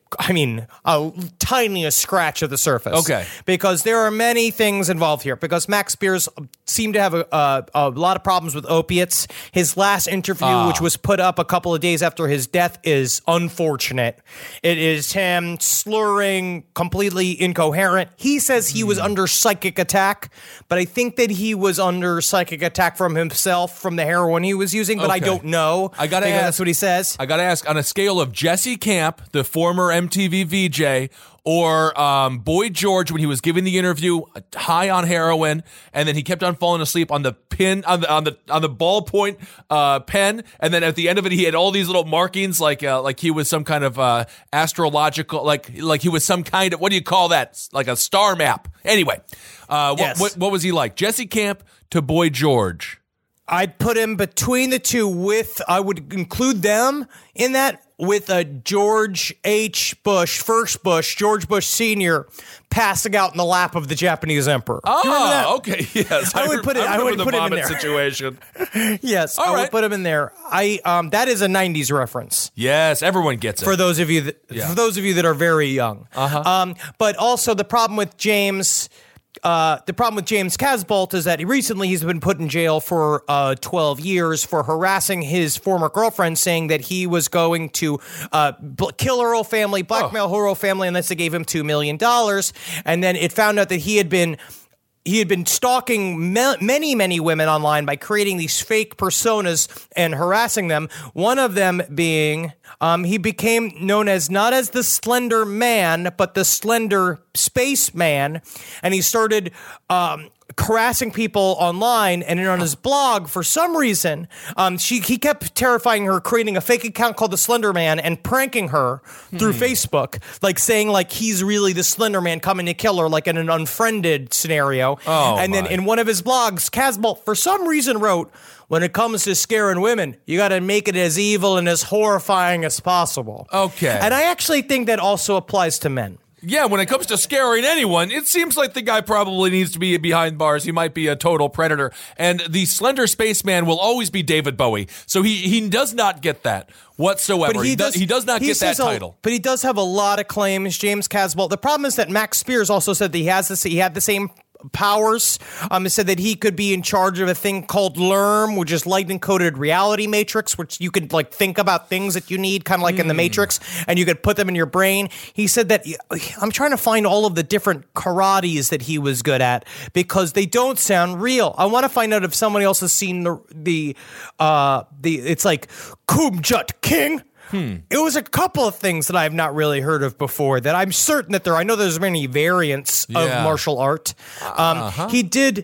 Speaker 6: tiniest scratch of the surface.
Speaker 7: Okay.
Speaker 6: Because there are many things involved here. Because Max Spears seemed to have a lot of problems with opiates. His last interview, which was put up a couple of days after his death, is unfortunate. It is him slurring, completely incoherent. He says he was under psychic attack, but I think that he was under psychic attack from himself, from the heroin he was using, but I don't know.
Speaker 7: I gotta ask.
Speaker 6: That's what he says.
Speaker 7: I gotta ask, on a scale of Jesse Camp, the former MTV VJ, or Boy George when he was giving the interview, high on heroin, and then he kept on falling asleep on the pin on the ballpoint pen, and then at the end of it he had all these little markings like he was some kind of astrological, like he was some kind of, what do you call that? Like a star map. Anyway,
Speaker 6: Yes.
Speaker 7: what was he like? Jesse Camp to Boy George.
Speaker 6: I'd put him between the two I would include them in that with George H. Bush, first Bush, George Bush Sr. passing out in the lap of the Japanese emperor. Do you remember that?
Speaker 7: Okay, yes.
Speaker 6: I would put him in there.
Speaker 7: Situation.
Speaker 6: Yes,
Speaker 7: All
Speaker 6: I
Speaker 7: right.
Speaker 6: would put him in there. That is a 90s reference.
Speaker 7: Yes, everyone gets it.
Speaker 6: For those of you that are very young. But also the problem with James Casbolt is that he's been put in jail for 12 years for harassing his former girlfriend, saying that he was going to kill her whole family, blackmail her whole family, unless they gave him $2 million. And then it found out that he had been stalking many, many women online by creating these fake personas and harassing them. One of them being, he became known as not as the Slender Man, but the Slender Space Man. And he started harassing people online, and on his blog, for some reason, he kept terrifying her, creating a fake account called the Slender Man and pranking her through Facebook, like saying like he's really the Slender Man coming to kill her, like in an unfriended scenario. Then in one of his blogs, Casbolt for some reason wrote, when it comes to scaring women, you got to make it as evil and as horrifying as possible.
Speaker 7: Okay.
Speaker 6: And I actually think that also applies to men.
Speaker 7: Yeah, when it comes to scaring anyone, it seems like the guy probably needs to be behind bars. He might be a total predator. And the Slender Spaceman will always be David Bowie. So he does not get that whatsoever. But he does not get that title.
Speaker 6: But he does have a lot of claims, James Casbolt. The problem is that Max Spears also said that he had the same powers. It said that he could be in charge of a thing called LERM, which is light encoded reality matrix, which you could like think about things that you need, kind of like in the Matrix, and you could put them in your brain. He said that I'm trying to find all of the different karates that he was good at because they don't sound real. I want to find out if somebody else has seen the it's like Kumjut King. It was a couple of things that I have not really heard of before that I'm certain that I know there's many variants of martial art. He did,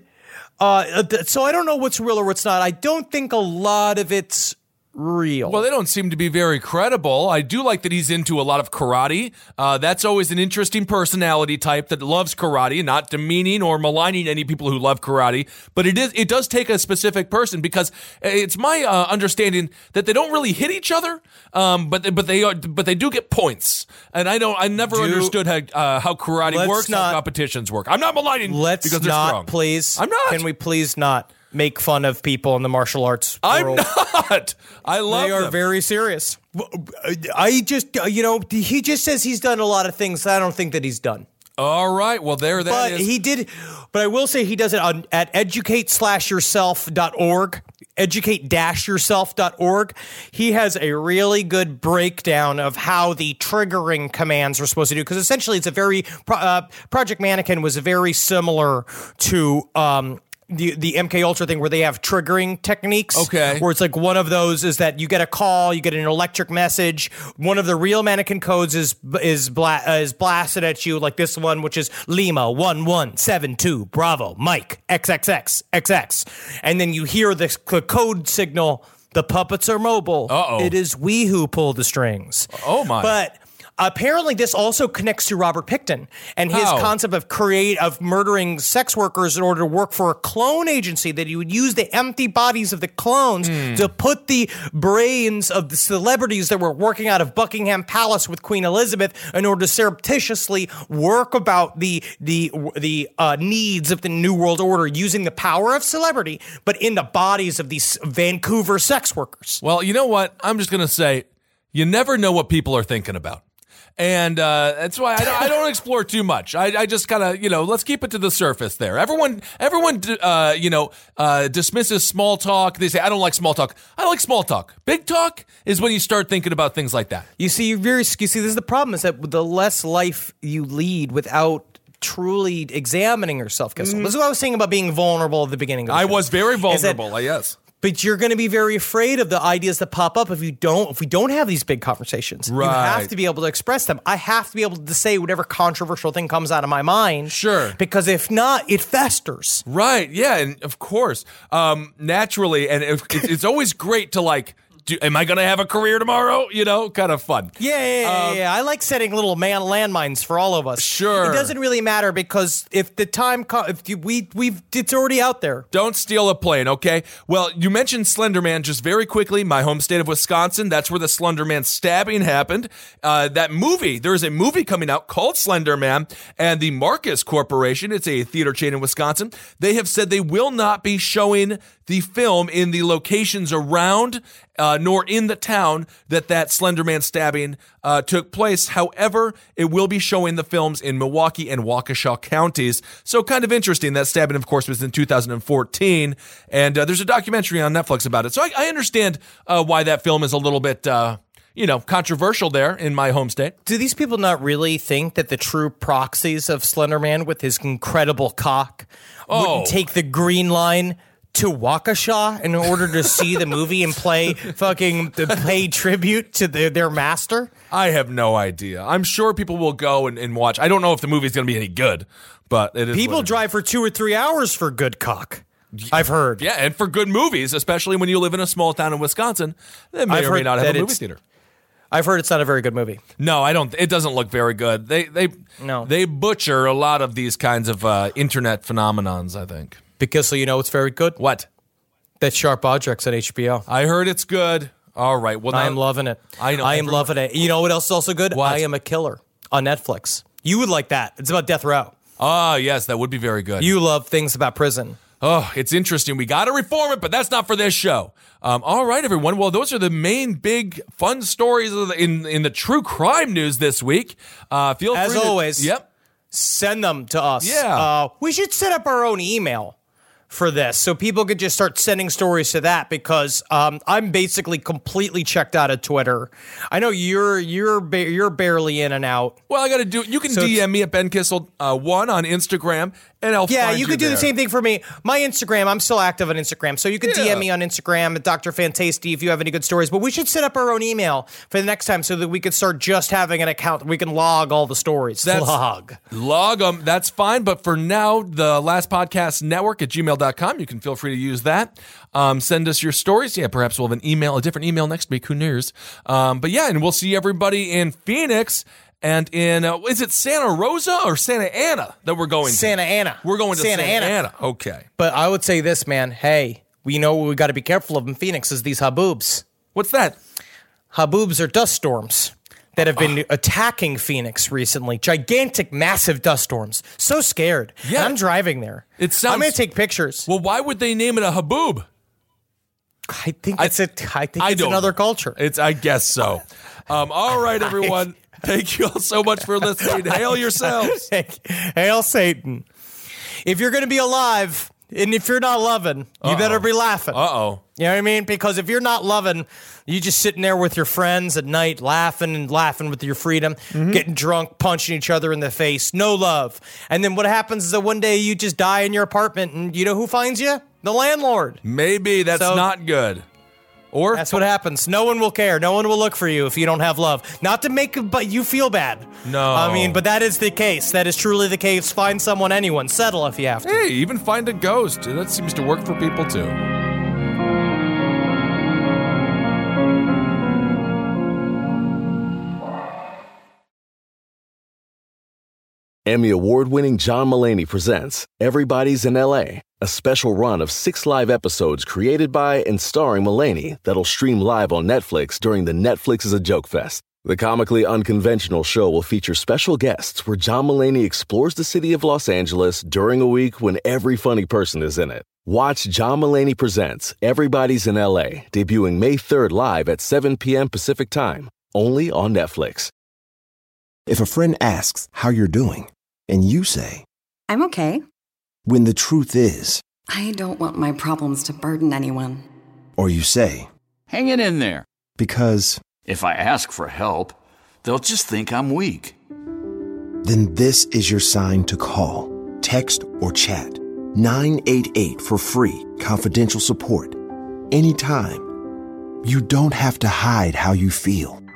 Speaker 6: so I don't know what's real or what's not. I don't think a lot of it's real.
Speaker 7: Well, they don't seem to be very credible. I do like that he's into a lot of karate. That's always an interesting personality type that loves karate, not demeaning or maligning any people who love karate. But it does take a specific person because it's my understanding that they don't really hit each other, but they do get points. And I never understood how karate works, how competitions work. I'm not maligning because they're strong.
Speaker 6: Please.
Speaker 7: I'm not.
Speaker 6: Can we please not? make fun of people in the martial arts world.
Speaker 7: I'm not. I love
Speaker 6: They are
Speaker 7: them.
Speaker 6: very serious. I just, he just says he's done a lot of things that I don't think that he's done.
Speaker 7: All right. Well, that
Speaker 6: But
Speaker 7: is.
Speaker 6: he did. But I will say he does it at educate/yourself.org. Educate-yourself.org. He has a really good breakdown of how the triggering commands are supposed to do. Because essentially, it's a very Project Mannequin was very similar to the MK Ultra thing, where they have triggering techniques.
Speaker 7: Okay.
Speaker 6: Where it's like one of those is that you get a call, you get an electric message. One of the real Mannequin codes is blasted at you, like this one, which is Lima 1172 Bravo Mike XXX. And then you hear the code signal. The puppets are mobile.
Speaker 7: Uh-oh.
Speaker 6: It is we who pull the strings.
Speaker 7: Oh my!
Speaker 6: But apparently, this also connects to Robert Pickton and his
Speaker 7: How?
Speaker 6: concept of murdering sex workers in order to work for a clone agency, that he would use the empty bodies of the clones to put the brains of the celebrities that were working out of Buckingham Palace with Queen Elizabeth in order to surreptitiously work about the needs of the New World Order using the power of celebrity, but in the bodies of these Vancouver sex workers.
Speaker 7: Well, you know what? I'm just going to say, you never know what people are thinking about. And that's why I don't explore too much. I just kind of, let's keep it to the surface there. Everyone, dismisses small talk. They say, I don't like small talk. I like small talk. Big talk is when you start thinking about things like that.
Speaker 6: You see, this is the problem, is that the less life you lead without truly examining yourself, Kissel. This is what I was saying about being vulnerable at the beginning of the show.
Speaker 7: I was very vulnerable, yes.
Speaker 6: But you're going to be very afraid of the ideas that pop up if we don't have these big conversations.
Speaker 7: Right.
Speaker 6: You have to be able to express them. I have to be able to say whatever controversial thing comes out of my mind.
Speaker 7: Sure.
Speaker 6: Because if not, it festers.
Speaker 7: Right, yeah, and of course, naturally, and it's always great to am I going to have a career tomorrow? Kind of fun.
Speaker 6: Yeah. I like setting little landmines for all of us.
Speaker 7: Sure.
Speaker 6: It doesn't really matter, because if the time comes, it's already out there.
Speaker 7: Don't steal a plane, okay? Well, you mentioned Slenderman just very quickly, my home state of Wisconsin. That's where the Slenderman stabbing happened. That movie, there is a movie coming out called Slenderman, and the Marcus Corporation, it's a theater chain in Wisconsin, they have said they will not be showing the film in the locations around nor in the town that Slenderman stabbing took place. However, it will be showing the films in Milwaukee and Waukesha counties. So kind of interesting. That stabbing, of course, was in 2014, and there's a documentary on Netflix about it. So I understand why that film is a little bit controversial there in my home state.
Speaker 6: Do these people not really think that the true proxies of Slenderman with his incredible cock wouldn't take the green line to Waukesha in order to see the movie and pay tribute to their master?
Speaker 7: I have no idea. I'm sure people will go and watch. I don't know if the movie's going to be any good, but it is.
Speaker 6: People drive for 2 or 3 hours for good cock, I've heard.
Speaker 7: Yeah, and for good movies, especially when you live in a small town in Wisconsin, that may or may not have a movie theater.
Speaker 6: I've heard it's not a very good movie.
Speaker 7: No, I don't. It doesn't look very good. They butcher a lot of these kinds of internet phenomenons, I think.
Speaker 6: Because it's very good.
Speaker 7: What?
Speaker 6: That Sharp Objects on HBO.
Speaker 7: I heard it's good. All right. Well,
Speaker 6: I'm loving it.
Speaker 7: I know.
Speaker 6: I am loving it. You know what else is also good?
Speaker 7: What?
Speaker 6: I Am a Killer on Netflix. You would like that. It's about death row.
Speaker 7: Ah, yes, that would be very good.
Speaker 6: You love things about prison.
Speaker 7: Oh, it's interesting. We got to reform it, but that's not for this show. All right, everyone. Well, those are the main big fun stories in the true crime news this week. Feel free
Speaker 6: As always.
Speaker 7: Yep.
Speaker 6: Send them to us.
Speaker 7: Yeah.
Speaker 6: We should set up our own email for this, so people could just start sending stories to that, because I'm basically completely checked out of Twitter. I know you're barely in and out.
Speaker 7: Well, I got to do. You can DM me at Ben Kissel 1 on Instagram, and I'll find
Speaker 6: you could do
Speaker 7: there.
Speaker 6: the same thing for me. My Instagram, I'm still active on Instagram, so you could DM me on Instagram at Dr. Fantasty if you have any good stories. But we should set up our own email for the next time, so that we could start just having an account. We can log all the stories. Log
Speaker 7: them. That's fine. But for now, the Last Podcast Network at gmail.com. You can feel free to use that. Send us your stories. Yeah, perhaps we'll have a different email next week. Who knows? But yeah, and we'll see everybody in Phoenix. And in, is it Santa Rosa or Santa Ana that we're going to?
Speaker 6: Santa Ana.
Speaker 7: We're going to Santa Ana. Okay.
Speaker 6: But I would say this, man. Hey, we know what we got to be careful of in Phoenix is these haboobs.
Speaker 7: What's that?
Speaker 6: Haboobs are dust storms. that have been attacking Phoenix recently. Gigantic, massive dust storms. So scared.
Speaker 7: Yeah.
Speaker 6: I'm driving there. I'm going to take pictures.
Speaker 7: Well, why would they name it a haboob?
Speaker 6: I think it's another culture.
Speaker 7: I guess so. All right, everyone. Thank you all so much for listening. Hail yourselves.
Speaker 6: Hail Satan. If you're going to be alive, and if you're not loving, you better be laughing.
Speaker 7: Uh-oh.
Speaker 6: You know what I mean? Because if you're not loving, you just sitting there with your friends at night, laughing with your freedom, getting drunk, punching each other in the face. No love. And then what happens is that one day you just die in your apartment, and you know who finds you? The landlord.
Speaker 7: Maybe that's not good. Or
Speaker 6: that's what happens. No one will care. No one will look for you if you don't have love. Not to make you feel bad.
Speaker 7: No.
Speaker 6: I mean, but that is the case. That is truly the case. Find someone, anyone. Settle if you have to.
Speaker 7: Hey, even find a ghost. That seems to work for people too.
Speaker 1: Emmy award-winning John Mulaney presents Everybody's in L.A., a special run of 6 live episodes created by and starring Mulaney that'll stream live on Netflix during the Netflix is a Joke Fest. The comically unconventional show will feature special guests where John Mulaney explores the city of Los Angeles during a week when every funny person is in it. Watch John Mulaney Presents Everybody's in L.A., debuting May 3rd live at 7 p.m. Pacific Time, only on Netflix.
Speaker 10: If a friend asks how you're doing, and you say,
Speaker 11: I'm okay.
Speaker 10: When the truth is,
Speaker 11: I don't want my problems to burden anyone.
Speaker 10: Or you say,
Speaker 12: hang it in there.
Speaker 10: Because
Speaker 12: if I ask for help, they'll just think I'm weak.
Speaker 10: Then this is your sign to call, text, or chat 988 for free, confidential support. Anytime. You don't have to hide how you feel.